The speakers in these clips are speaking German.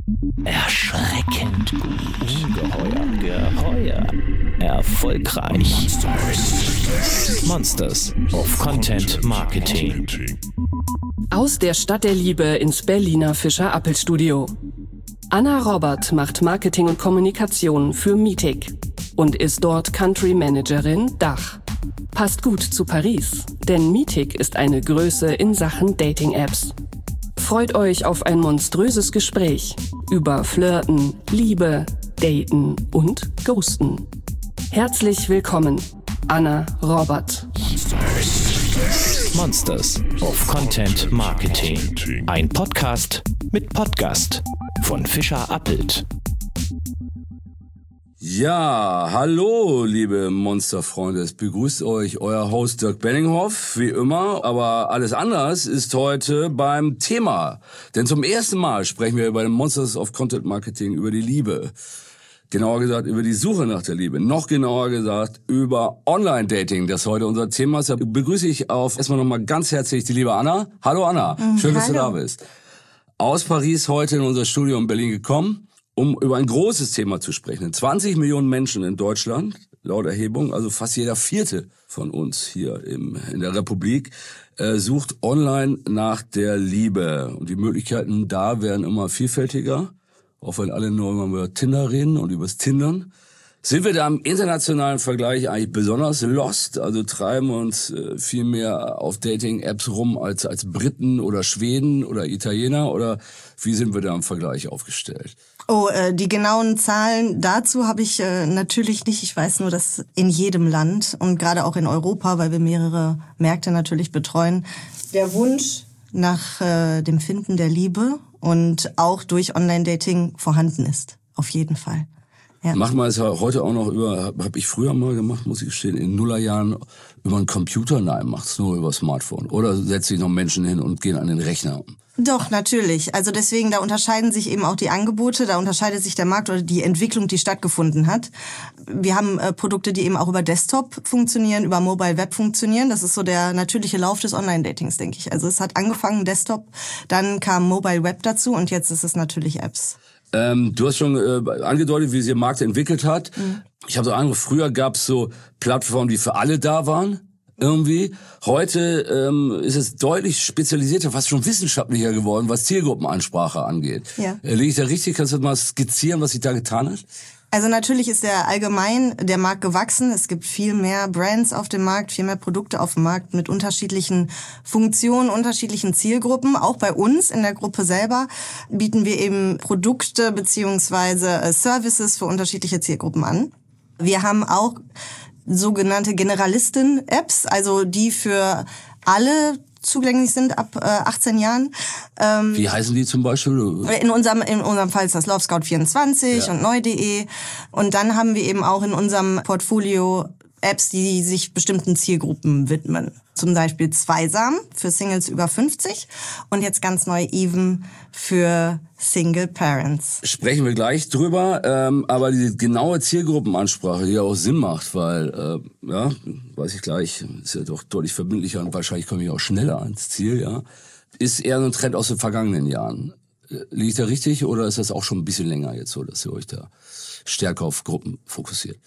Erschreckend gut. Geheuer. Erfolgreich. Monsters of Content Marketing. Aus der Stadt der Liebe ins Berliner Fischer-Appel-Studio. Anna Robert macht Marketing und Kommunikation für Meetic und ist dort Country Managerin Dach. Passt gut zu Paris, denn Meetic ist eine Größe in Sachen Dating-Apps. Freut euch auf ein monströses Gespräch über Flirten, Liebe, Daten und Ghosten. Herzlich willkommen, Anna Robert. Monsters of Content Marketing. Ein Podcast mit Podcast von Fischer-Appelt. Ja, hallo, liebe Monsterfreunde. Es begrüßt euch euer Host Dirk Benninghoff, wie immer. Aber alles anders ist heute beim Thema. Denn zum ersten Mal sprechen wir bei den Monsters of Content Marketing über die Liebe. Genauer gesagt über die Suche nach der Liebe. Noch genauer gesagt über Online-Dating, das heute unser Thema ist. Da begrüße ich erstmal nochmal ganz herzlich die liebe Anna. Hallo Anna, schön, dass du da bist. Aus Paris heute in unser Studio in Berlin gekommen, um über ein großes Thema zu sprechen. 20 Millionen Menschen in Deutschland, laut Erhebung, also fast jeder Vierte von uns hier in der Republik, sucht online nach der Liebe. Und die Möglichkeiten da werden immer vielfältiger, auch wenn alle nur immer über Tinder reden und übers Tindern. Sind wir da im internationalen Vergleich eigentlich besonders lost? Also treiben wir uns viel mehr auf Dating-Apps rum als Briten oder Schweden oder Italiener? Oder wie sind wir da im Vergleich aufgestellt? Die genauen Zahlen dazu habe ich natürlich nicht. Ich weiß nur, dass in jedem Land und gerade auch in Europa, weil wir mehrere Märkte natürlich betreuen, der Wunsch nach dem Finden der Liebe und auch durch Online-Dating vorhanden ist. Auf jeden Fall. Ja. Macht man es heute auch noch habe ich früher mal gemacht, muss ich gestehen, in Nullerjahren über einen Computer? Nein, macht's nur über Smartphone. Oder setzt sich noch Menschen hin und gehen an den Rechner? Doch, natürlich. Also deswegen, da unterscheiden sich eben auch die Angebote, da unterscheidet sich der Markt oder die Entwicklung, die stattgefunden hat. Wir haben Produkte, die eben auch über Desktop funktionieren, über Mobile Web funktionieren. Das ist so der natürliche Lauf des Online-Datings, denke ich. Also es hat angefangen Desktop, dann kam Mobile Web dazu und jetzt ist es natürlich Apps. Du hast schon angedeutet, wie sich der Markt entwickelt hat. Ich habe so andere, früher gab es so Plattformen, die für alle da waren. Irgendwie. Heute ist es deutlich spezialisierter, fast schon wissenschaftlicher geworden, was Zielgruppenansprache angeht. Ja. Liege ich da richtig? Kannst du mal skizzieren, was sich da getan hat? Also natürlich ist der Markt gewachsen. Es gibt viel mehr Brands auf dem Markt, viel mehr Produkte auf dem Markt mit unterschiedlichen Funktionen, unterschiedlichen Zielgruppen. Auch bei uns in der Gruppe selber bieten wir eben Produkte beziehungsweise Services für unterschiedliche Zielgruppen an. Wir haben auch sogenannte Generalisten-Apps, also die für alle zugänglich sind ab 18 Jahren. Wie heißen die zum Beispiel? In unserem Fall ist das Love Scout 24 und neu.de. Und dann haben wir eben auch in unserem Portfolio Apps, die sich bestimmten Zielgruppen widmen. Zum Beispiel Zweisam für Singles über 50 und jetzt ganz neu Even für Single Parents. Sprechen wir gleich drüber, aber die genaue Zielgruppenansprache, die ja auch Sinn macht, weil, weiß ich gleich, ist ja doch deutlich verbindlicher und wahrscheinlich komme ich auch schneller ans Ziel, ja, ist eher so ein Trend aus den vergangenen Jahren. Liege ich da richtig oder ist das auch schon ein bisschen länger jetzt so, dass ihr euch da stärker auf Gruppen fokussiert?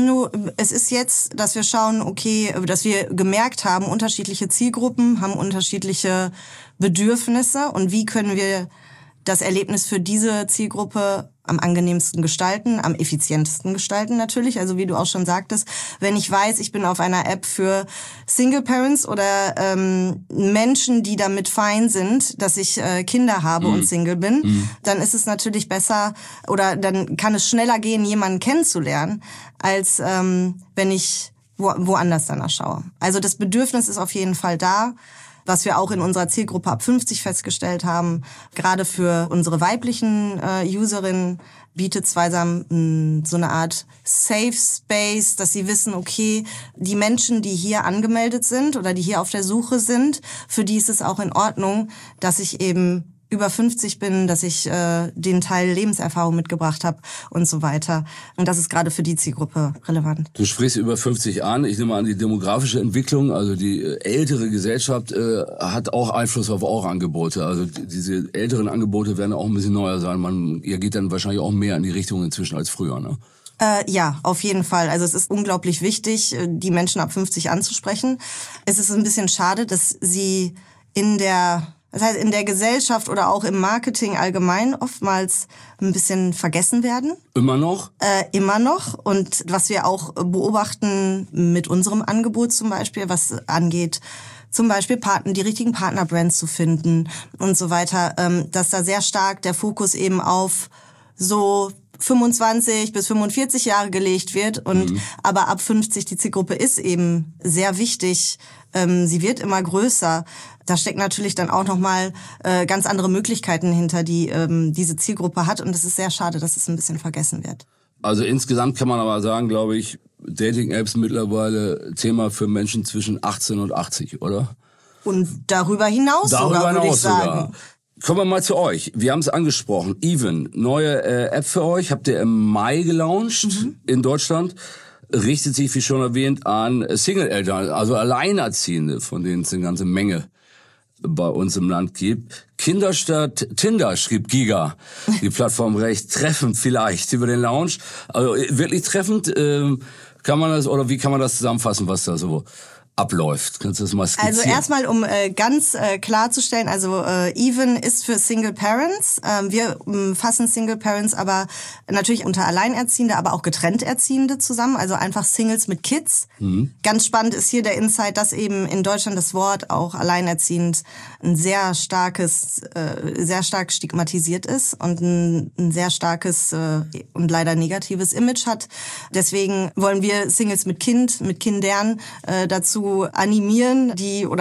Es ist jetzt, dass wir schauen, okay, dass wir gemerkt haben, unterschiedliche Zielgruppen haben unterschiedliche Bedürfnisse und wie können wir das Erlebnis für diese Zielgruppe am angenehmsten gestalten, am effizientesten gestalten natürlich. Also wie du auch schon sagtest, wenn ich weiß, ich bin auf einer App für Single Parents oder Menschen, die damit fein sind, dass ich Kinder habe und Single bin, dann ist es natürlich besser oder dann kann es schneller gehen, jemanden kennenzulernen, als wenn ich woanders danach schaue. Also das Bedürfnis ist auf jeden Fall da. Was wir auch in unserer Zielgruppe ab 50 festgestellt haben, gerade für unsere weiblichen Userinnen bietet Zweisam so eine Art Safe Space, dass sie wissen, okay, die Menschen, die hier angemeldet sind oder die hier auf der Suche sind, für die ist es auch in Ordnung, dass ich eben über 50 bin, dass ich den Teil Lebenserfahrung mitgebracht habe und so weiter. Und das ist gerade für die Zielgruppe relevant. Du sprichst über 50 an. Ich nehme an, die demografische Entwicklung, also die ältere Gesellschaft hat auch Einfluss auf eure Angebote. Also diese älteren Angebote werden auch ein bisschen neuer sein. Ihr geht dann wahrscheinlich auch mehr in die Richtung inzwischen als früher, ne? Ja, auf jeden Fall. Also es ist unglaublich wichtig, die Menschen ab 50 anzusprechen. Es ist ein bisschen schade, dass sie in der Gesellschaft oder auch im Marketing allgemein oftmals ein bisschen vergessen werden. Immer noch? Immer noch. Und was wir auch beobachten mit unserem Angebot zum Beispiel, was angeht, zum Beispiel die richtigen Partnerbrands zu finden und so weiter, dass da sehr stark der Fokus eben auf so 25 bis 45 Jahre gelegt wird und aber ab 50 die Zielgruppe ist eben sehr wichtig. Sie wird immer größer. Da steckt natürlich dann auch nochmal ganz andere Möglichkeiten hinter, die diese Zielgruppe hat. Und es ist sehr schade, dass es ein bisschen vergessen wird. Also insgesamt kann man aber sagen, glaube ich, Dating-Apps mittlerweile Thema für Menschen zwischen 18 und 80, oder? Und darüber hinaus sogar, würde ich sagen. Sogar. Kommen wir mal zu euch. Wir haben es angesprochen. Even, neue App für euch, habt ihr im Mai gelauncht in Deutschland. Richtet sich, wie schon erwähnt, an Single-Eltern, also Alleinerziehende, von denen es eine ganze Menge bei uns im Land gibt. Kinder statt Tinder, schrieb Giga. Die Plattform recht treffend vielleicht über den Launch. Also wirklich treffend kann man das, oder wie kann man das zusammenfassen, was da so abläuft? Kannst du das mal skizzieren? Also erstmal, um ganz klarzustellen, also Even ist für Single Parents. Wir fassen Single Parents aber natürlich unter Alleinerziehende, aber auch getrennt Erziehende zusammen, also einfach Singles mit Kids. Ganz spannend ist hier der Insight, dass eben in Deutschland das Wort auch alleinerziehend ein sehr stark stigmatisiert ist und ein sehr starkes und leider negatives Image hat. Deswegen wollen wir Singles mit Kindern dazu animieren,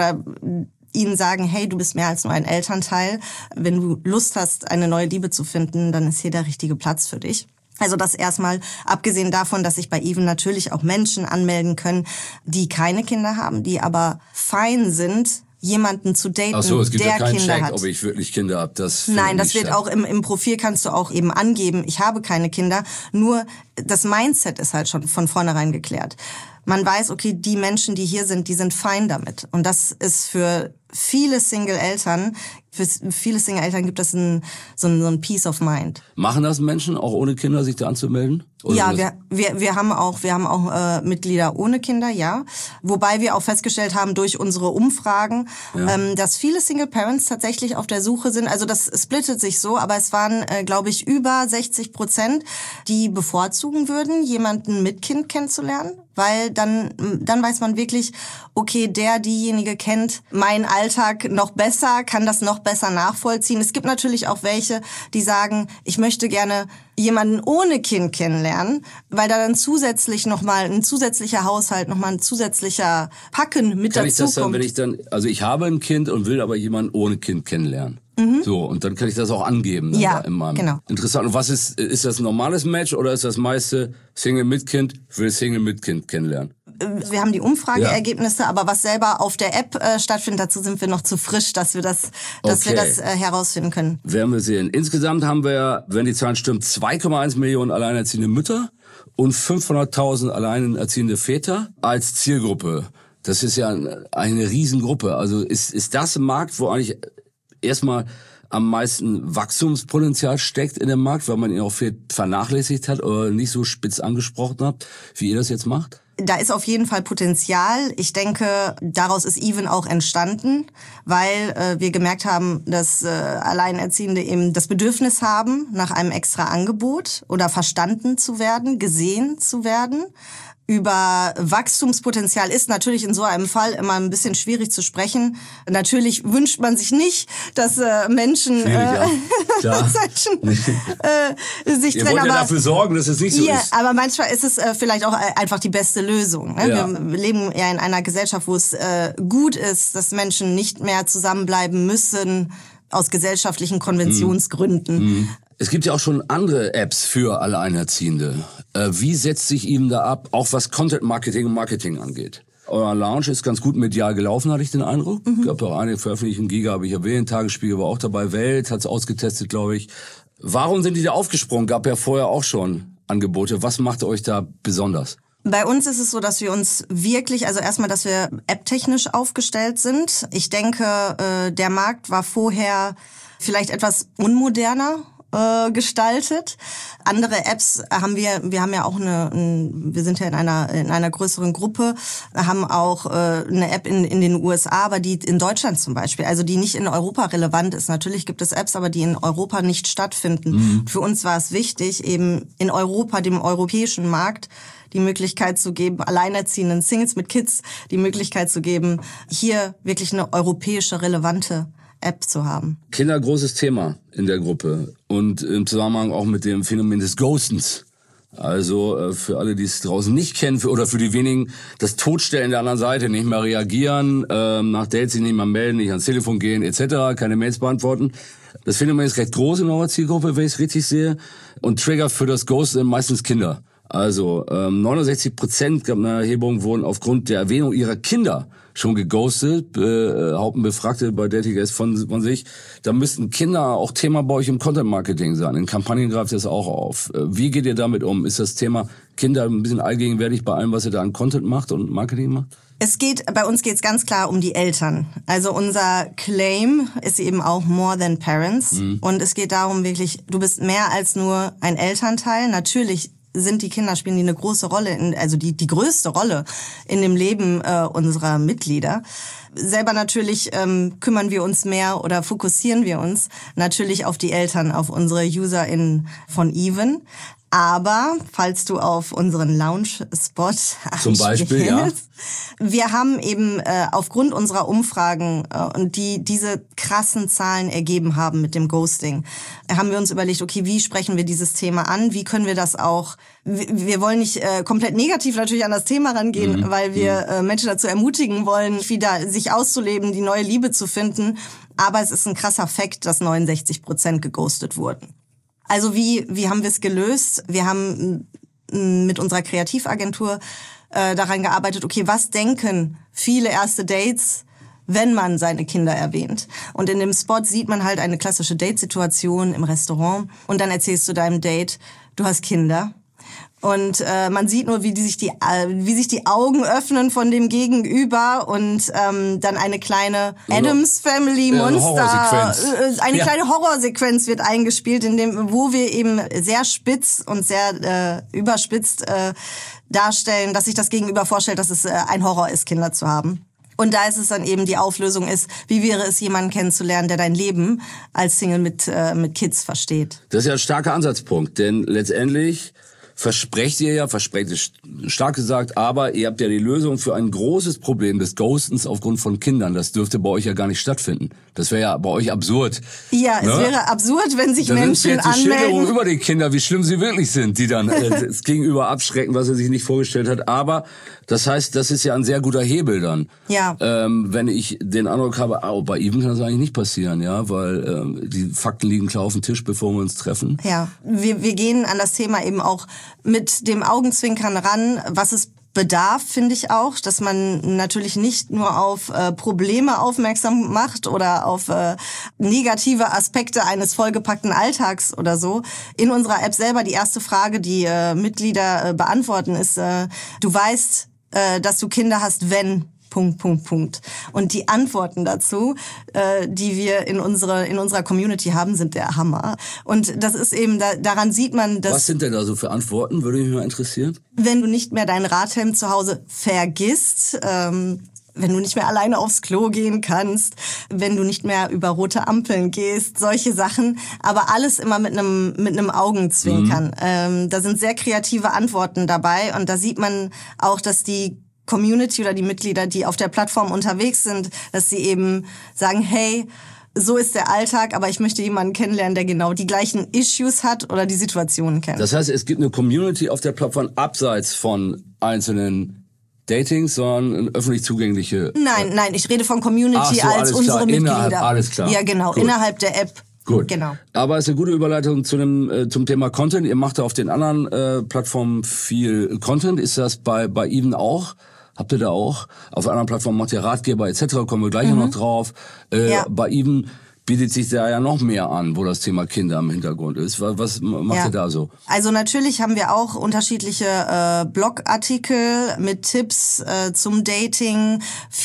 ihnen sagen, hey, du bist mehr als nur ein Elternteil. Wenn du Lust hast, eine neue Liebe zu finden, dann ist hier der richtige Platz für dich. Also das erstmal, abgesehen davon, dass sich bei Even natürlich auch Menschen anmelden können, die keine Kinder haben, die aber fein sind, jemanden zu daten, Ach so, es gibt der ja keinen Kinder Check, hat. ob ich wirklich Kinder habe. Nein, das wird auch im Profil kannst du auch eben angeben, ich habe keine Kinder. Nur das Mindset ist halt schon von vornherein geklärt. Man weiß, okay, die Menschen, die hier sind, die sind fein damit. Und das ist für viele Single-Eltern gibt das so ein Peace of Mind. Machen das Menschen, auch ohne Kinder, sich da anzumelden? Oder ja, wir haben auch Mitglieder ohne Kinder, ja. Wobei wir auch festgestellt haben durch unsere Umfragen, dass viele Single Parents tatsächlich auf der Suche sind. Also das splittet sich so, aber es waren, glaube ich, über 60%, die bevorzugen würden, jemanden mit Kind kennenzulernen. Weil dann weiß man wirklich, okay, diejenige kennt meinen Alltag noch besser, kann das noch besser nachvollziehen. Es gibt natürlich auch welche, die sagen, ich möchte gerne jemanden ohne Kind kennenlernen, weil da dann zusätzlich nochmal ein zusätzlicher Haushalt, nochmal ein zusätzlicher Packen mit dazu kommt. Kann ich das dann, wenn ich dann, also ich habe ein Kind und will aber jemanden ohne Kind kennenlernen? So, und dann kann ich das auch angeben. Ja, genau. Interessant. Und was ist das ein normales Match oder ist das meiste Single mit Kind, will Single mit Kind kennenlernen? Wir haben die Umfrageergebnisse, aber was selber auf der App stattfindet, dazu sind wir noch zu frisch, dass wir das herausfinden können. Werden wir sehen. Insgesamt haben wir, wenn die Zahlen stimmen, 2,1 Millionen alleinerziehende Mütter und 500.000 alleinerziehende Väter als Zielgruppe. Das ist ja eine Riesengruppe. Also ist das ein Markt, wo eigentlich erstmal am meisten Wachstumspotenzial steckt in dem Markt, weil man ihn auch viel vernachlässigt hat oder nicht so spitz angesprochen habt, wie ihr das jetzt macht? Da ist auf jeden Fall Potenzial. Ich denke, daraus ist Even auch entstanden, weil wir gemerkt haben, dass Alleinerziehende eben das Bedürfnis haben nach einem extra Angebot oder verstanden zu werden, gesehen zu werden. Über Wachstumspotenzial ist natürlich in so einem Fall immer ein bisschen schwierig zu sprechen. Natürlich wünscht man sich nicht, dass Menschen, sich Ihr trennen. wollt ja dafür sorgen, dass es nicht so ist. Aber manchmal ist es vielleicht auch einfach die beste Lösung. Ne? Ja. Wir leben ja in einer Gesellschaft, wo es gut ist, dass Menschen nicht mehr zusammenbleiben müssen aus gesellschaftlichen Konventionsgründen. Es gibt ja auch schon andere Apps für Alleinerziehende. Wie setzt sich Ihnen da ab, auch was Content Marketing und Marketing angeht? Euer Launch ist ganz gut medial gelaufen, hatte ich den Eindruck. Gab auch einige Veröffentlichungen, Giga habe ich erwähnt, Tagesspiegel war auch dabei, Welt hat es ausgetestet, glaube ich. Warum sind die da aufgesprungen? Gab ja vorher auch schon Angebote. Was macht euch da besonders? Bei uns ist es so, dass wir uns wirklich, also erstmal, dass wir apptechnisch aufgestellt sind. Ich denke, der Markt war vorher vielleicht etwas unmoderner gestaltet. Andere Apps haben wir haben ja auch wir sind ja in einer größeren Gruppe, haben auch eine App in den USA, aber die in Deutschland zum Beispiel, also die nicht in Europa relevant ist. Natürlich gibt es Apps, aber die in Europa nicht stattfinden. Für uns war es wichtig, eben in Europa, dem europäischen Markt, die Möglichkeit zu geben, alleinerziehenden Singles mit Kids die Möglichkeit zu geben, hier wirklich eine europäische relevante App zu haben. Kinder, großes Thema in der Gruppe und im Zusammenhang auch mit dem Phänomen des Ghostens. Also für alle, die es draußen nicht kennen, oder für die wenigen, das Totstellen der anderen Seite, nicht mehr reagieren, nach Dates sich nicht mehr melden, nicht ans Telefon gehen etc., keine Mails beantworten. Das Phänomen ist recht groß in eurer Zielgruppe, wenn ich es richtig sehe. Und Trigger für das Ghosten sind meistens Kinder. Also 69% gab eine Erhebung, wurden aufgrund der Erwähnung ihrer Kinder schon geghostet, behaupten Befragte bei Dating.S von sich. Da müssten Kinder auch Thema bei euch im Content-Marketing sein. In Kampagnen greift das auch auf. Wie geht ihr damit um? Ist das Thema Kinder ein bisschen allgegenwärtig bei allem, was ihr da an Content macht und Marketing macht? Bei uns geht's ganz klar um die Eltern. Also unser Claim ist eben auch more than parents. Und es geht darum wirklich, du bist mehr als nur ein Elternteil. Natürlich sind die Kinder, spielen die eine große Rolle, also die größte Rolle in dem Leben unserer Mitglieder. Selber natürlich kümmern wir uns mehr oder fokussieren wir uns natürlich auf die Eltern, auf unsere UserInnen von Even. Aber falls du auf unseren Lounge-Spot zum Beispiel, ja. Wir haben eben aufgrund unserer Umfragen und die diese krassen Zahlen ergeben haben mit dem Ghosting, haben wir uns überlegt, okay, wie sprechen wir dieses Thema an? Wie können wir das auch? Wir wollen nicht komplett negativ natürlich an das Thema rangehen, weil wir Menschen dazu ermutigen wollen, wieder sich auszuleben, die neue Liebe zu finden. Aber es ist ein krasser Fakt, dass 69% geghostet wurden. Also wie haben wir es gelöst? Wir haben mit unserer Kreativagentur daran gearbeitet, okay, was denken viele erste Dates, wenn man seine Kinder erwähnt? Und in dem Spot sieht man halt eine klassische Date-Situation im Restaurant und dann erzählst du deinem Date, du hast Kinder. Und man sieht nur, wie sich die Augen öffnen von dem Gegenüber und dann eine kleine Addams Family Monster, kleine Horrorsequenz wird eingespielt, wo wir eben sehr spitz und sehr überspitzt darstellen, dass sich das Gegenüber vorstellt, dass es ein Horror ist, Kinder zu haben. Und da ist es dann eben, die Auflösung ist, wie wäre es, jemanden kennenzulernen, der dein Leben als Single mit Kids versteht. Das ist ja ein starker Ansatzpunkt, denn letztendlich versprecht ist stark gesagt, aber ihr habt ja die Lösung für ein großes Problem des Ghostens aufgrund von Kindern. Das dürfte bei euch ja gar nicht stattfinden. Das wäre ja bei euch absurd. Ja, ne? Es wäre absurd, wenn sich Menschen anmelden. Schilderung über die Kinder, wie schlimm sie wirklich sind, die dann das Gegenüber abschrecken, was er sich nicht vorgestellt hat. Aber das heißt, das ist ja ein sehr guter Hebel dann. Ja. Wenn ich den Eindruck habe, bei Even kann das eigentlich nicht passieren, ja, weil die Fakten liegen klar auf dem Tisch, bevor wir uns treffen. Ja, wir gehen an das Thema eben auch mit dem Augenzwinkern ran, was es bedarf, finde ich auch, dass man natürlich nicht nur auf Probleme aufmerksam macht oder auf negative Aspekte eines vollgepackten Alltags oder so. In unserer App selber, die erste Frage, die Mitglieder beantworten, ist, du weißt, dass du Kinder hast, wenn... ... Und die Antworten dazu, die wir in unserer Community haben, sind der Hammer. Und das ist eben, daran sieht man, dass... Was sind denn da so für Antworten, würde mich mal interessieren? Wenn du nicht mehr dein Radhelm zu Hause vergisst, wenn du nicht mehr alleine aufs Klo gehen kannst, wenn du nicht mehr über rote Ampeln gehst, solche Sachen, aber alles immer mit einem Augenzwinkern. Da sind sehr kreative Antworten dabei und da sieht man auch, dass die Community oder die Mitglieder, die auf der Plattform unterwegs sind, dass sie eben sagen, hey, so ist der Alltag, aber ich möchte jemanden kennenlernen, der genau die gleichen Issues hat oder die Situationen kennt. Das heißt, es gibt eine Community auf der Plattform abseits von einzelnen Datings, sondern eine öffentlich zugängliche... Nein, ich rede von Community als unsere Mitglieder. Alles klar. Ja, genau, gut. Innerhalb der App. Gut. Genau. Aber es ist eine gute Überleitung zum Thema Content. Ihr macht da auf den anderen Plattformen viel Content. Ist das bei Even auch? Habt ihr da auch? Auf anderen Plattformen macht ihr Ratgeber etc., kommen wir gleich noch drauf. Bei Even bietet sich da ja noch mehr an, wo das Thema Kinder im Hintergrund ist. Was macht ihr da so? Also natürlich haben wir auch unterschiedliche Blogartikel mit Tipps zum Dating.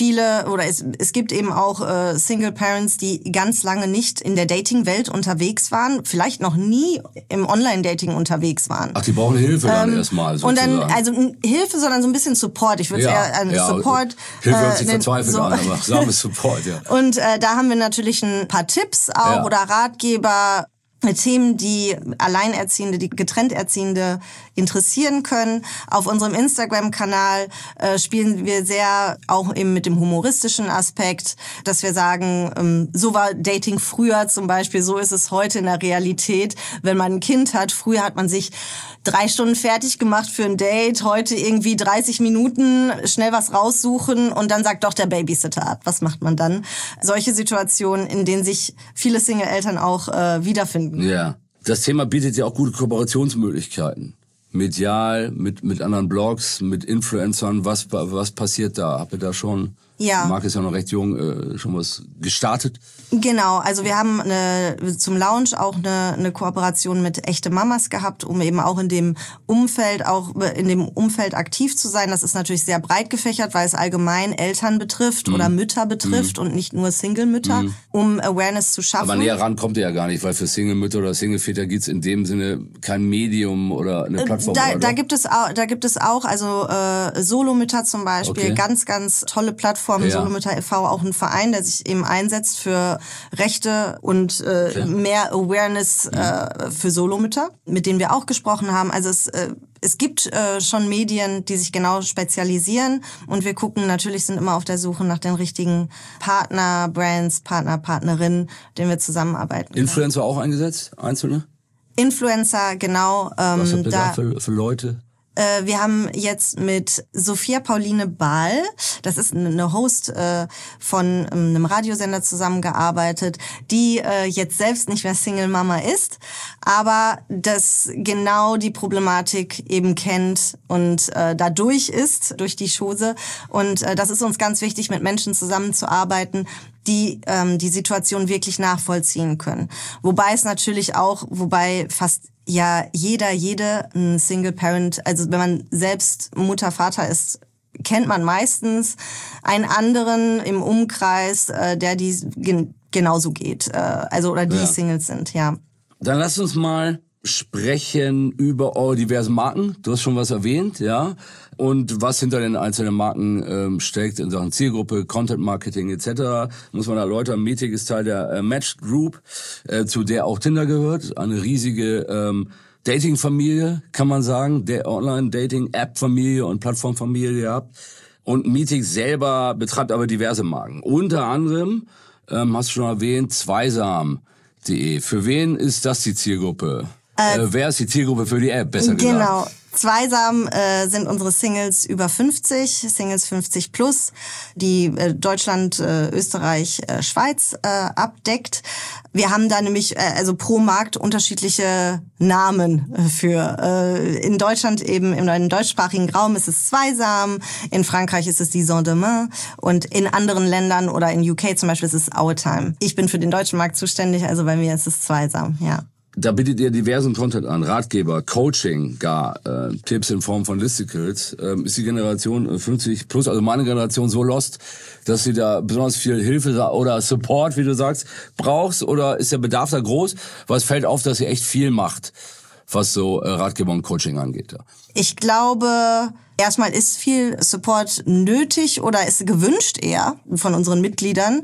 Es gibt eben auch Single Parents, die ganz lange nicht in der Dating-Welt unterwegs waren, vielleicht noch nie im Online-Dating unterwegs waren. Ach, die brauchen Hilfe dann erstmal sozusagen. Und dann, also Hilfe, sondern so ein bisschen Support. Ich würde eher Support. Hilfe hört sich verzweifelt an, aber sagen wir Support, ja. Und da haben wir natürlich ein paar Tipps auch oder Ratgeber, Themen, die Alleinerziehende, die getrennt Erziehende interessieren können. Auf unserem Instagram-Kanal spielen wir sehr auch eben mit dem humoristischen Aspekt, dass wir sagen, so war Dating früher zum Beispiel, so ist es heute in der Realität. Wenn man ein Kind hat, früher hat man sich 3 Stunden fertig gemacht für ein Date, heute irgendwie 30 Minuten schnell was raussuchen und dann sagt doch der Babysitter ab. Was macht man dann? Solche Situationen, in denen sich viele Single-Eltern auch wiederfinden. Ja, das Thema bietet ja auch gute Kooperationsmöglichkeiten. Medial, mit anderen Blogs, mit Influencern. Was passiert da? Habt ihr da schon, Marc ist ja noch recht jung, schon was gestartet? Genau, also wir haben zum Launch auch eine Kooperation mit Echte Mamas gehabt, um eben auch in dem Umfeld aktiv zu sein. Das ist natürlich sehr breit gefächert, weil es allgemein Eltern betrifft oder Mütter betrifft und nicht nur Single-Mütter, um Awareness zu schaffen. Aber näher ran kommt ihr ja gar nicht, weil für Single-Mütter oder Single-Väter gibt's in dem Sinne kein Medium oder eine Plattform. Da gibt es auch, also Solomütter zum Beispiel, ganz, ganz tolle Plattform. Solomütter e.V., auch ein Verein, der sich eben einsetzt für Rechte und mehr Awareness für Solomütter, mit denen wir auch gesprochen haben. Also es gibt schon Medien, die sich genau spezialisieren und wir gucken, natürlich sind immer auf der Suche nach den richtigen Partner, Brands, Partnerinnen, denen wir zusammenarbeiten. Influencer auch eingesetzt? Einzelne? Influencer, genau. Was habt ihr da für Leute? Wir haben jetzt mit Sophia Pauline Bahl, das ist eine Host von einem Radiosender, zusammengearbeitet, die jetzt selbst nicht mehr Single Mama ist, aber das genau die Problematik eben kennt und dadurch ist, durch die Chose. Und das ist uns ganz wichtig, mit Menschen zusammenzuarbeiten, die die Situation wirklich nachvollziehen können. Wobei fast jede ein Single Parent, also wenn man selbst Mutter, Vater ist, kennt man meistens einen anderen im Umkreis, der genauso geht, die Singles sind, ja. Dann lass uns mal sprechen über eure diversen Marken. Du hast schon was erwähnt, ja. Und was hinter den einzelnen Marken steckt in Sachen Zielgruppe, Content Marketing etc. Muss man erläutern. Meetic ist Teil der Match Group, zu der auch Tinder gehört. Eine riesige Dating-Familie, kann man sagen. Der Online-Dating-App-Familie und Plattform-Familie, die ihr habt. Und Meetic selber betreibt aber diverse Marken. Unter anderem, hast du schon erwähnt, Zweisam.de. Für wen ist das die Zielgruppe? Wer ist die Zielgruppe für die App, besser gesagt? Genau. Zweisam sind unsere Singles über 50, Singles 50 plus, die Deutschland, Österreich, Schweiz abdeckt. Wir haben da nämlich pro Markt unterschiedliche Namen für. In Deutschland eben, im deutschsprachigen Raum ist es Zweisam, in Frankreich ist es die Demain und in anderen Ländern oder in UK zum Beispiel ist es Our Time. Ich bin für den deutschen Markt zuständig, also bei mir ist es Zweisam, ja. Da bietet ihr diversen Content an, Ratgeber, Coaching, gar Tipps in Form von Listicles. Ist die Generation 50 plus, also meine Generation, so lost, dass sie da besonders viel Hilfe oder Support, wie du sagst, brauchst? Oder ist der Bedarf da groß? Was fällt auf, dass ihr echt viel macht, was so Ratgeber und Coaching angeht? Ich glaube, erstmal ist viel Support nötig oder ist gewünscht eher von unseren Mitgliedern,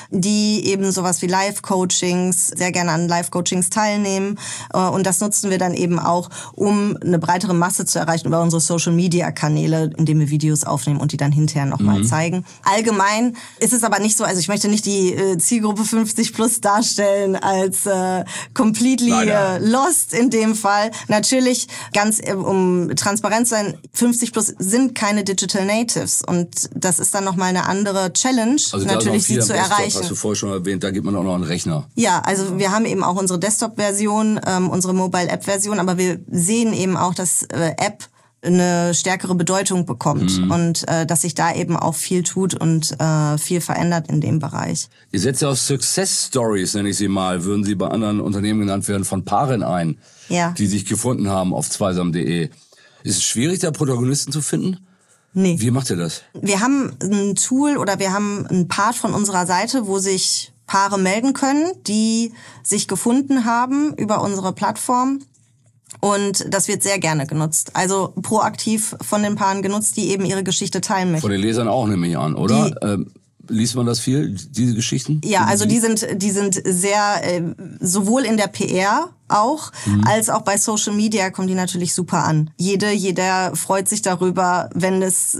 die eben sowas wie Live-Coachings, sehr gerne an Live-Coachings teilnehmen. Und das nutzen wir dann eben auch, um eine breitere Masse zu erreichen über unsere Social-Media-Kanäle, indem wir Videos aufnehmen und die dann hinterher nochmal zeigen. Allgemein ist es aber nicht so, also ich möchte nicht die Zielgruppe 50 plus darstellen als completely lost in dem Fall. Natürlich, ganz um transparent zu sein, 50 plus sind keine Digital Natives und das ist dann nochmal eine andere Challenge, also natürlich sie zu erreichen. Hast du vorher schon erwähnt, da gibt man auch noch einen Rechner. Ja, also wir haben eben auch unsere Desktop-Version, unsere Mobile-App-Version, aber wir sehen eben auch, dass App eine stärkere Bedeutung bekommt und dass sich da eben auch viel tut und viel verändert in dem Bereich. Ihr setzt ja auf Success Stories, nenne ich sie mal, würden sie bei anderen Unternehmen genannt werden, von Paaren ein, die sich gefunden haben auf zweisam.de. Ist es schwierig, da Protagonisten zu finden? Nee. Wie macht ihr das? Wir haben ein Tool oder wir haben einen Part von unserer Seite, wo sich Paare melden können, die sich gefunden haben über unsere Plattform. Und das wird sehr gerne genutzt. Also proaktiv von den Paaren genutzt, die eben ihre Geschichte teilen möchten. Von den Lesern auch, nehme ich an, oder? Liest man das viel, diese Geschichten? Ja, also die sind sehr, sowohl in der PR auch, als auch bei Social Media kommen die natürlich super an. Jeder freut sich darüber, wenn es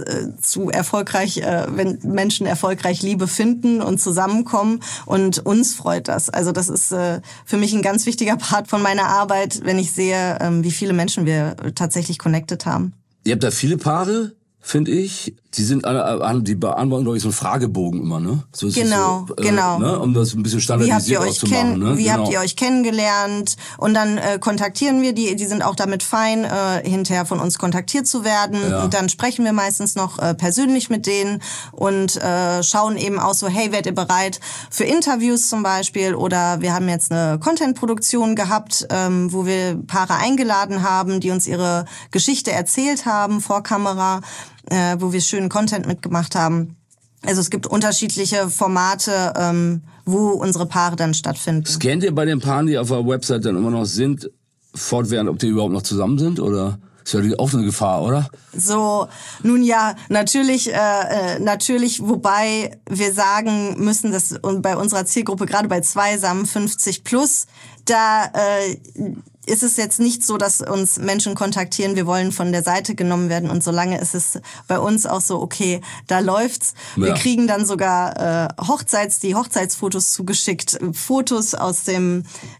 wenn Menschen erfolgreich Liebe finden und zusammenkommen, und uns freut das. Also das ist für mich ein ganz wichtiger Part von meiner Arbeit, wenn ich sehe, wie viele Menschen wir tatsächlich connected haben. Ihr habt da viele Paare, finde ich. Die beantworten, glaube ich, so einen Fragebogen immer, ne? So ist genau. Ne? Um das ein bisschen standardisiert auszumachen. Ne? Wie habt ihr euch kennengelernt? Und dann kontaktieren wir die sind auch damit fein, hinterher von uns kontaktiert zu werden. Ja. Und dann sprechen wir meistens noch persönlich mit denen und schauen eben auch so, hey, werdet ihr bereit für Interviews zum Beispiel? Oder wir haben jetzt eine Content-Produktion gehabt, wo wir Paare eingeladen haben, die uns ihre Geschichte erzählt haben vor Kamera, wo wir schönen Content mitgemacht haben. Also es gibt unterschiedliche Formate, wo unsere Paare dann stattfinden. Scannt ihr bei den Paaren, die auf der Website dann immer noch sind, fortwährend, ob die überhaupt noch zusammen sind, oder? Ist ja auch eine Gefahr, oder? So, nun ja, natürlich, wobei wir sagen müssen, dass bei unserer Zielgruppe, gerade bei Zweisam 50+, da ist es jetzt nicht so, dass uns Menschen kontaktieren, wir wollen von der Seite genommen werden, und solange ist es bei uns auch so, okay, da läuft's. Ja. Wir kriegen dann sogar die Hochzeitsfotos zugeschickt, Fotos aus dem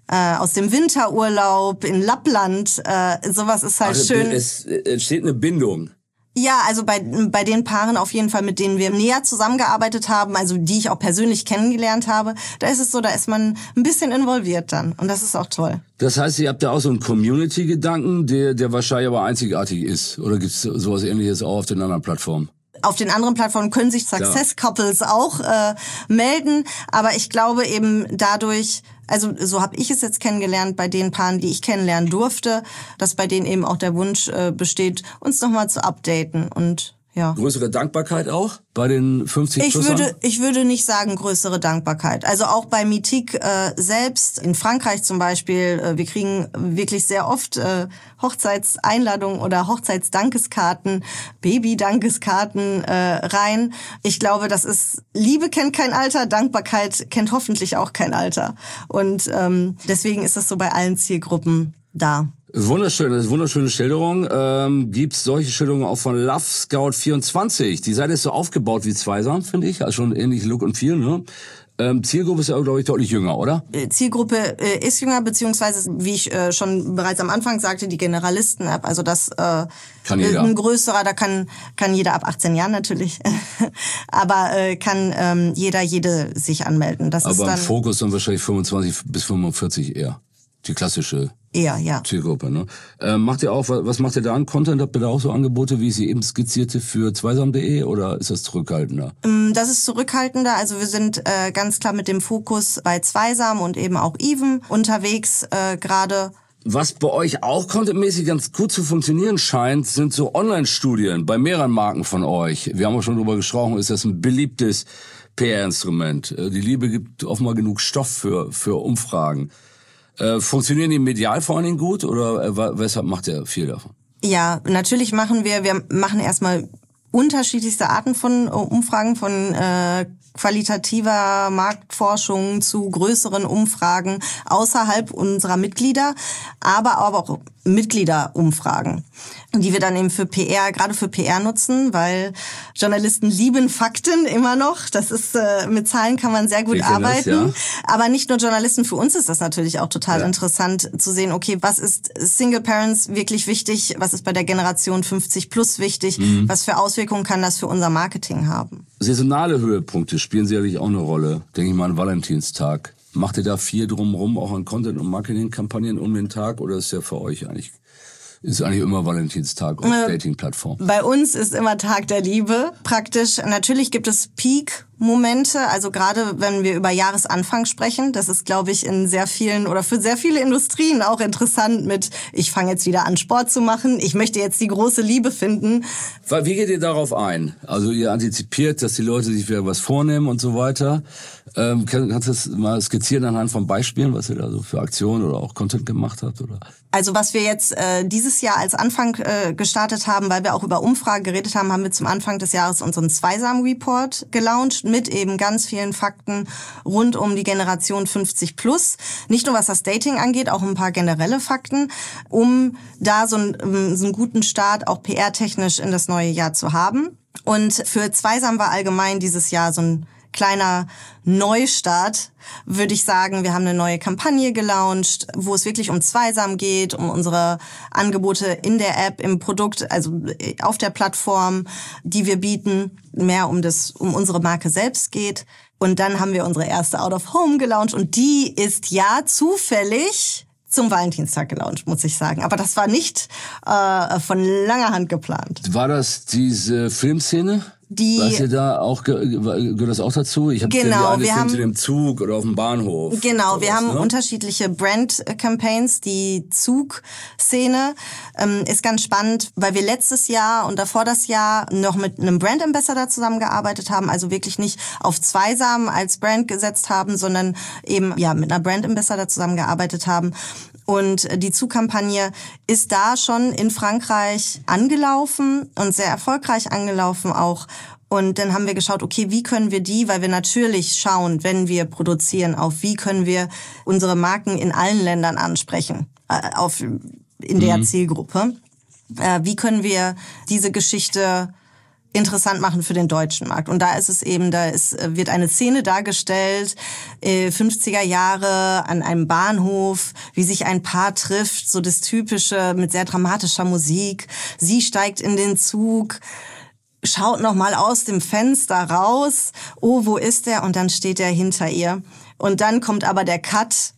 Winterurlaub in Lappland, sowas ist halt schön. Es entsteht eine Bindung. Ja, also bei den Paaren auf jeden Fall, mit denen wir näher zusammengearbeitet haben, also die ich auch persönlich kennengelernt habe, da ist es so, da ist man ein bisschen involviert dann, und das ist auch toll. Das heißt, ihr habt da auch so einen Community-Gedanken, der wahrscheinlich aber einzigartig ist, oder gibt's sowas Ähnliches auch auf den anderen Plattformen? Auf den anderen Plattformen können sich Success Couples auch melden, aber ich glaube eben dadurch, also so habe ich es jetzt kennengelernt bei den Paaren, die ich kennenlernen durfte, dass bei denen eben auch der Wunsch besteht, uns nochmal zu updaten. Und ja. Größere Dankbarkeit auch bei den 50+ern? Ich würde nicht sagen größere Dankbarkeit. Also auch bei Meetic selbst, in Frankreich zum Beispiel, wir kriegen wirklich sehr oft Hochzeitseinladungen oder Hochzeitsdankeskarten, Baby-Dankeskarten rein. Ich glaube, das ist, Liebe kennt kein Alter, Dankbarkeit kennt hoffentlich auch kein Alter. Und deswegen ist das so bei allen Zielgruppen da. Wunderschöne Schilderung. Gibt's solche Schilderungen auch von Love Scout 24? Die Seite ist so aufgebaut wie Zweisam, finde ich. Also schon ähnlich Look und Feel, ne? Zielgruppe ist ja, glaube ich, deutlich jünger, oder? Zielgruppe ist jünger, beziehungsweise, wie ich schon bereits am Anfang sagte, die Generalisten-App. Also das kann jeder. Ein größerer, da kann jeder ab 18 Jahren natürlich, aber kann jede sich anmelden. Das aber ist dann im Fokus dann wahrscheinlich 25 bis 45 eher. Die klassische Zielgruppe, ne? Was macht ihr da an Content? Habt ihr da auch so Angebote, wie ich sie eben skizzierte, für zweisam.de, oder ist das zurückhaltender? Das ist zurückhaltender. Also wir sind ganz klar mit dem Fokus bei Zweisam und eben auch Even unterwegs gerade. Was bei euch auch contentmäßig ganz gut zu funktionieren scheint, sind so Online-Studien bei mehreren Marken von euch. Wir haben auch schon drüber gesprochen, ist das ein beliebtes PR-Instrument. Die Liebe gibt offenbar genug Stoff für Umfragen. Funktionieren die medial vor allen Dingen gut, oder weshalb macht ihr viel davon? Ja, natürlich machen wir machen erstmal unterschiedlichste Arten von Umfragen, von qualitativer Marktforschung zu größeren Umfragen außerhalb unserer Mitglieder, aber auch Mitgliederumfragen, die wir dann eben gerade für PR nutzen, weil Journalisten lieben Fakten immer noch. Das ist, mit Zahlen kann man sehr gut arbeiten. Das, ja. Aber nicht nur Journalisten, für uns ist das natürlich auch total interessant zu sehen, okay, was ist Single Parents wirklich wichtig? Was ist bei der Generation 50+ wichtig? Was für Auswirkungen kann das für unser Marketing haben? Saisonale Höhepunkte spielen sicherlich auch eine Rolle. Denke ich mal an Valentinstag. Macht ihr da viel drumherum, auch an Content- und Marketingkampagnen um den Tag, oder ist ja für euch eigentlich ist eigentlich immer Valentinstag auf Dating-Plattformen? Bei uns ist immer Tag der Liebe praktisch. Natürlich gibt es Peak-Momente, also gerade wenn wir über Jahresanfang sprechen. Das ist, glaube ich, in sehr vielen oder für sehr viele Industrien auch interessant mit, ich fange jetzt wieder an, Sport zu machen, ich möchte jetzt die große Liebe finden. Wie geht ihr darauf ein? Also ihr antizipiert, dass die Leute sich wieder was vornehmen und so weiter. Kannst du das mal skizzieren anhand von Beispielen, was ihr da so für Aktionen oder auch Content gemacht habt? Oder? Also was wir jetzt dieses Jahr als Anfang gestartet haben, weil wir auch über Umfragen geredet haben, haben wir zum Anfang des Jahres unseren Zweisam-Report gelauncht mit eben ganz vielen Fakten rund um die Generation 50+. Nicht nur was das Dating angeht, auch ein paar generelle Fakten, um da so einen guten Start auch PR-technisch in das neue Jahr zu haben. Und für Zweisam war allgemein dieses Jahr so ein kleiner Neustart, würde ich sagen. Wir haben eine neue Kampagne gelauncht, wo es wirklich um Zweisam geht, um unsere Angebote in der App, im Produkt, also auf der Plattform, die wir bieten, mehr um unsere Marke selbst geht. Und dann haben wir unsere erste Out of Home gelauncht und die ist ja zufällig zum Valentinstag gelauncht, muss ich sagen. Aber das war nicht von langer Hand geplant. War das diese Filmszene? Was ihr da auch, gehört das auch dazu? Ich habe genau, wir haben im Zug oder auf dem Bahnhof. Genau, sowas, wir haben ne? unterschiedliche Brand-Campaigns. Die Zug-Szene ist ganz spannend, weil wir letztes Jahr und davor das Jahr noch mit einem Brand-Ambassador zusammengearbeitet haben, also wirklich nicht auf Zweisam als Brand gesetzt haben, sondern eben ja mit einer Brand-Ambassador zusammengearbeitet haben. Und die Zugkampagne ist da schon in Frankreich angelaufen und sehr erfolgreich angelaufen auch. Und dann haben wir geschaut, okay, wie können wir weil wir natürlich schauen, wenn wir produzieren, auf wie können wir unsere Marken in allen Ländern ansprechen, in der Zielgruppe. Wie können wir diese Geschichte interessant machen für den deutschen Markt. Und da ist es eben, wird eine Szene dargestellt, 50er Jahre an einem Bahnhof, wie sich ein Paar trifft, so das Typische mit sehr dramatischer Musik. Sie steigt in den Zug, schaut nochmal aus dem Fenster raus, oh, wo ist er? Und dann steht er hinter ihr. Und dann kommt aber der Cut,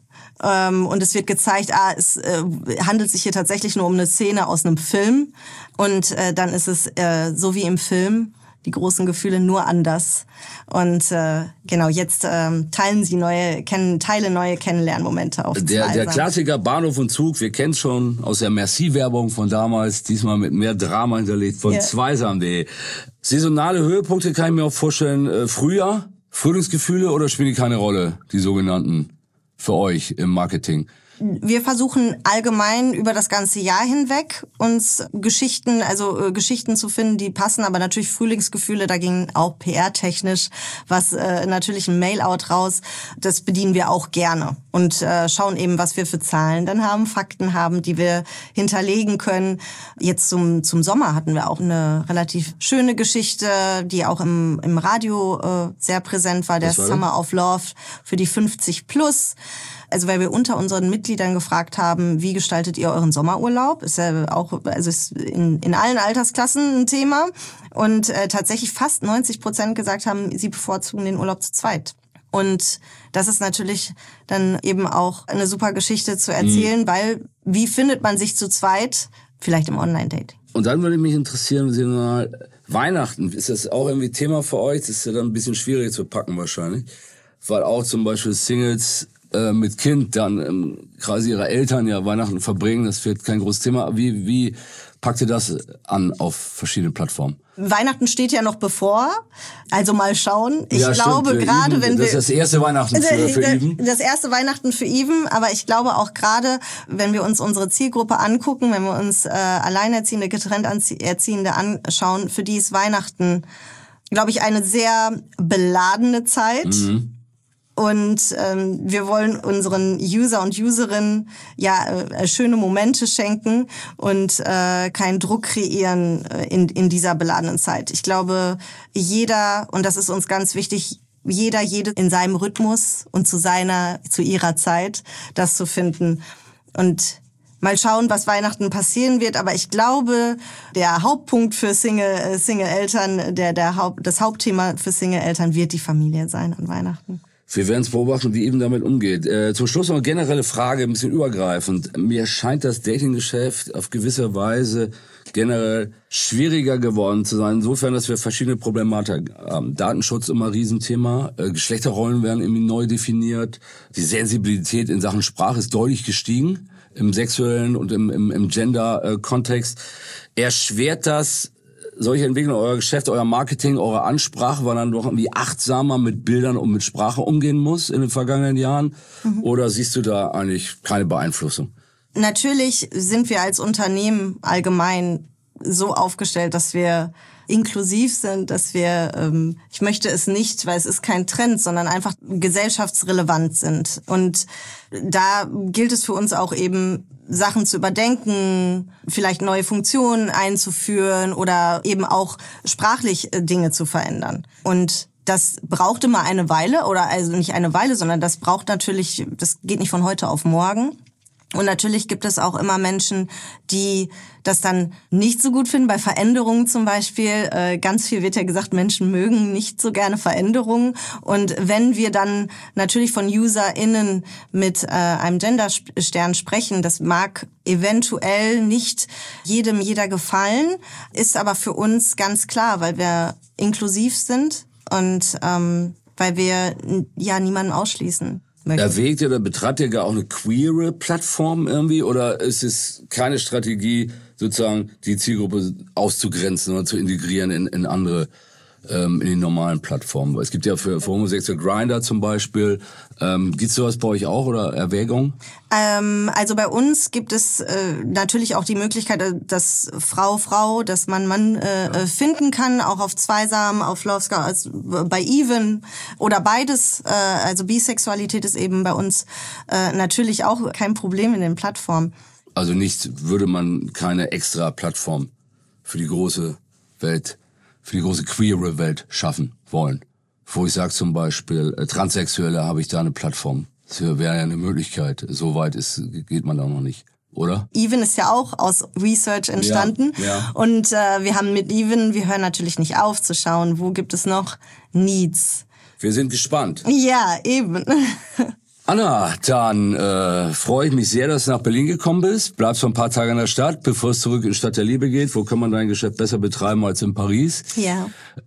und es wird gezeigt, es handelt sich hier tatsächlich nur um eine Szene aus einem Film. Und dann ist es so wie im Film, die großen Gefühle nur anders. Und genau, jetzt teilen sie neue Kennenlernmomente auf. Der Klassiker Bahnhof und Zug, wir kennen es schon aus der Merci-Werbung von damals, diesmal mit mehr Drama hinterlegt von Zweisam.de. Saisonale Höhepunkte kann ich mir auch vorstellen, Frühjahr, Frühlingsgefühle oder spielen die keine Rolle, die sogenannten? Für euch im Marketing? Wir versuchen allgemein über das ganze Jahr hinweg uns Geschichten zu finden, die passen, aber natürlich Frühlingsgefühle, da ging auch PR-technisch natürlich ein Mail-out raus, das bedienen wir auch gerne und schauen eben, was wir für Zahlen dann haben, Fakten haben, die wir hinterlegen können. Jetzt zum Sommer hatten wir auch eine relativ schöne Geschichte, die auch im Radio sehr präsent war, der Summer of Love für die 50+. Also weil wir unter unseren Mitgliedern gefragt haben, wie gestaltet ihr euren Sommerurlaub? Ist ja auch, also ist in allen Altersklassen ein Thema. Und tatsächlich fast 90% gesagt haben, sie bevorzugen den Urlaub zu zweit. Und das ist natürlich dann eben auch eine super Geschichte zu erzählen, weil wie findet man sich zu zweit? Vielleicht im Online-Dating. Und dann würde mich interessieren, Weihnachten, ist das auch irgendwie Thema für euch? Das ist ja dann ein bisschen schwierig zu packen wahrscheinlich. Weil auch zum Beispiel Singles mit Kind dann im Kreise ihrer Eltern ja Weihnachten verbringen, das wird kein großes Thema. Wie packt ihr das an auf verschiedenen Plattformen? Weihnachten steht ja noch bevor, also mal schauen. Ich glaube gerade, wenn wir... Das ist das erste Weihnachten für Even. Das erste Weihnachten für Even, aber ich glaube auch gerade, wenn wir uns unsere Zielgruppe angucken, wenn wir uns Alleinerziehende, getrennt Erziehende anschauen, für die ist Weihnachten, glaube ich, eine sehr beladene Zeit. Mhm. Und wir wollen unseren User und Userinnen schöne Momente schenken und keinen Druck kreieren in dieser beladenen Zeit. Ich glaube, jeder, und das ist uns ganz wichtig, jede in seinem Rhythmus und zu ihrer Zeit das zu finden. Und mal schauen, was Weihnachten passieren wird. Aber ich glaube, der Hauptpunkt für Single-Eltern, das Hauptthema für Single-Eltern wird die Familie sein an Weihnachten. Wir werden es beobachten, wie eben damit umgeht. Zum Schluss noch eine generelle Frage, ein bisschen übergreifend. Mir scheint das Datinggeschäft auf gewisse Weise generell schwieriger geworden zu sein. Insofern, dass wir verschiedene Problematik haben. Datenschutz immer ein Riesenthema. Geschlechterrollen werden irgendwie neu definiert. Die Sensibilität in Sachen Sprache ist deutlich gestiegen. Im sexuellen und im Gender-Kontext. Erschwert das solche Entwicklungen, euer Geschäft, euer Marketing, eure Ansprache, weil dann doch irgendwie achtsamer mit Bildern und mit Sprache umgehen muss in den vergangenen Jahren? Oder siehst du da eigentlich keine Beeinflussung? Natürlich sind wir als Unternehmen allgemein so aufgestellt, dass wir inklusiv sind, dass wir, ich möchte es nicht, weil es ist kein Trend, sondern einfach gesellschaftsrelevant sind. Und da gilt es für uns auch eben, Sachen zu überdenken, vielleicht neue Funktionen einzuführen oder eben auch sprachlich Dinge zu verändern. Und das braucht immer eine Weile, oder also nicht eine Weile, sondern das braucht natürlich, das geht nicht von heute auf morgen. Und natürlich gibt es auch immer Menschen, die das dann nicht so gut finden, bei Veränderungen zum Beispiel. Ganz viel wird ja gesagt, Menschen mögen nicht so gerne Veränderungen. Und wenn wir dann natürlich von UserInnen mit einem Genderstern sprechen, das mag eventuell nicht jeder gefallen, ist aber für uns ganz klar, weil wir inklusiv sind und weil wir ja niemanden ausschließen. Erwägt ihr oder betreibt ihr gar auch eine queere Plattform irgendwie? Oder ist es keine Strategie, sozusagen die Zielgruppe auszugrenzen oder zu integrieren in andere, in die normalen Plattformen? Es gibt ja für homosexuelle Grindr zum Beispiel. Gibt's sowas bei euch auch oder Erwägungen? Also bei uns gibt es natürlich auch die Möglichkeit, dass Frau, dass man finden kann, auch auf Zweisam, auf Love Scout, also bei Even oder beides. Also Bisexualität ist eben bei uns natürlich auch kein Problem in den Plattformen. Also würde man keine extra Plattform für die große Welt, für die große queere Welt schaffen wollen? Wo ich sage zum Beispiel, Transsexuelle habe ich da eine Plattform. Das wäre ja eine Möglichkeit. So weit geht man da noch nicht, oder? Even ist ja auch aus Research entstanden. Ja. Und wir haben mit Even, wir hören natürlich nicht auf zu schauen, wo gibt es noch Needs. Wir sind gespannt. Ja, eben. Anna, dann freue ich mich sehr, dass du nach Berlin gekommen bist. Bleibst noch ein paar Tage in der Stadt, bevor es zurück in Stadt der Liebe geht. Wo kann man dein Geschäft besser betreiben als in Paris? Ja.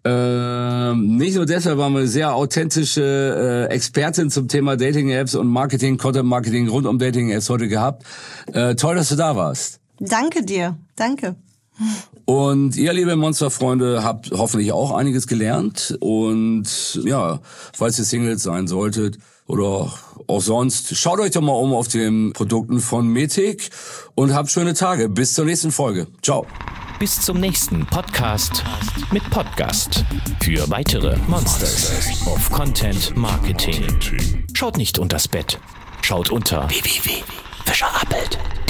Nicht nur deshalb waren wir eine sehr authentische Expertin zum Thema Dating-Apps und Marketing, Content-Marketing rund um Dating-Apps heute gehabt. Toll, dass du da warst. Danke dir. Danke. Und ihr, liebe Monsterfreunde, habt hoffentlich auch einiges gelernt. Und ja, falls ihr Singles sein solltet oder auch sonst, schaut euch doch mal um auf den Produkten von Metic und habt schöne Tage. Bis zur nächsten Folge. Ciao. Bis zum nächsten Podcast mit Podcast. Für weitere Monsters of Content Marketing. Schaut nicht unters Bett. Schaut unter www.fischerappelt.